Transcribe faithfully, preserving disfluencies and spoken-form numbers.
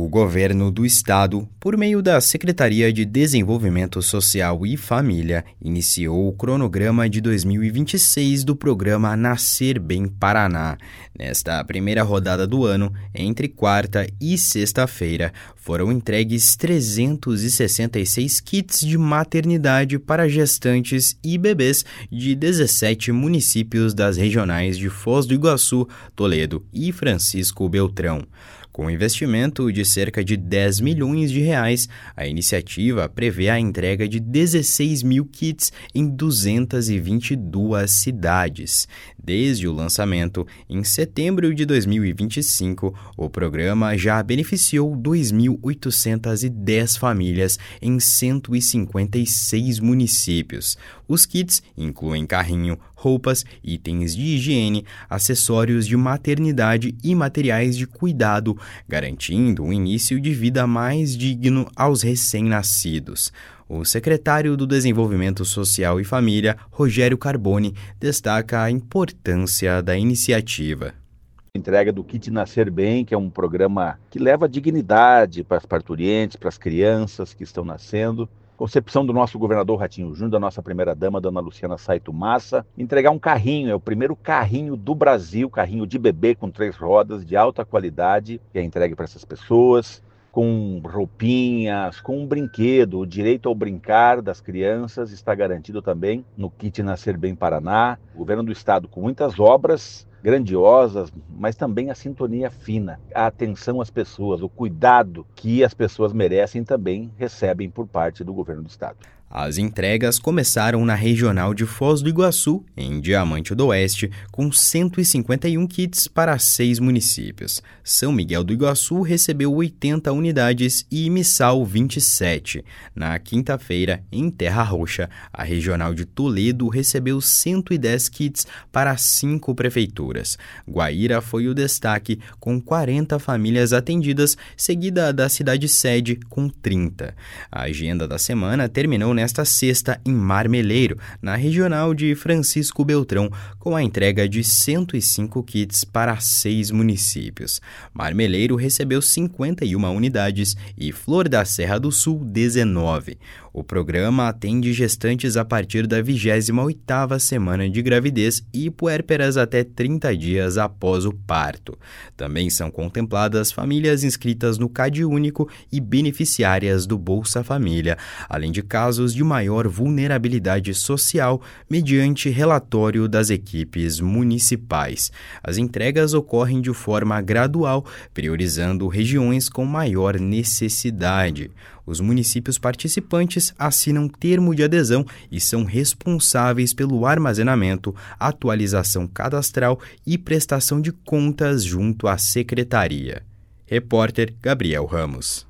Governo do Estado, por meio da Secretaria de Desenvolvimento Social e Família, iniciou o cronograma de dois mil e vinte e seis do programa Nascer Bem Paraná. Nesta primeira rodada do ano, entre quarta e sexta-feira, foram entregues trezentos e sessenta e seis kits de maternidade para gestantes e bebês de dezessete municípios das regionais de Foz do Iguaçu, Toledo e Francisco Beltrão. Com um investimento de cerca de dez milhões de reais, a iniciativa prevê a entrega de dezesseis mil kits em duzentas e vinte e duas cidades. Desde o lançamento, em setembro de dois mil e vinte e cinco, o programa já beneficiou dois mil oitocentas e dez famílias em cento e cinquenta e seis municípios. Os kits incluem carrinho, roupas, itens de higiene, acessórios de maternidade e materiais de cuidado, garantindo um início de vida mais digno aos recém-nascidos. O secretário do Desenvolvimento Social e Família, Rogério Carboni, destaca a importância da iniciativa. Entrega do Kit Nascer Bem, que é um programa que leva dignidade para as parturientes, para as crianças que estão nascendo. Concepção do nosso governador Ratinho Júnior, da nossa primeira-dama, Dona Luciana Saito Massa, entregar um carrinho, é o primeiro carrinho do Brasil, carrinho de bebê com três rodas, de alta qualidade, que é entregue para essas pessoas, com roupinhas, com um brinquedo. O direito ao brincar das crianças está garantido também no Kit Nascer Bem Paraná. O governo do estado com muitas obras grandiosas, mas também a sintonia fina, a atenção às pessoas, o cuidado que as pessoas merecem também recebem por parte do governo do estado. As entregas começaram na regional de Foz do Iguaçu, em Diamante do Oeste, com cento e cinquenta e um kits para seis municípios. São Miguel do Iguaçu recebeu oitenta unidades e Missal vinte e sete. Na quinta-feira, em Terra Roxa, a regional de Toledo recebeu cento e dez kits para cinco prefeituras. Guaíra foi o destaque, com quarenta famílias atendidas, seguida da cidade sede, com trinta. A agenda da semana terminou nesta sexta em Marmeleiro, na regional de Francisco Beltrão, com a entrega de cento e cinco kits para seis municípios. Marmeleiro recebeu cinquenta e uma unidades e Flor da Serra do Sul, dezenove. O programa atende gestantes a partir da vigésima oitava semana de gravidez e puérperas até trinta dias após o parto. Também são contempladas famílias inscritas no CadÚnico e beneficiárias do Bolsa Família, além de casos de maior vulnerabilidade social, mediante relatório das equipes municipais. As entregas ocorrem de forma gradual, priorizando regiões com maior necessidade. Os municípios participantes assinam termo de adesão e são responsáveis pelo armazenamento, atualização cadastral e prestação de contas junto à secretaria. Repórter Gabriel Ramos.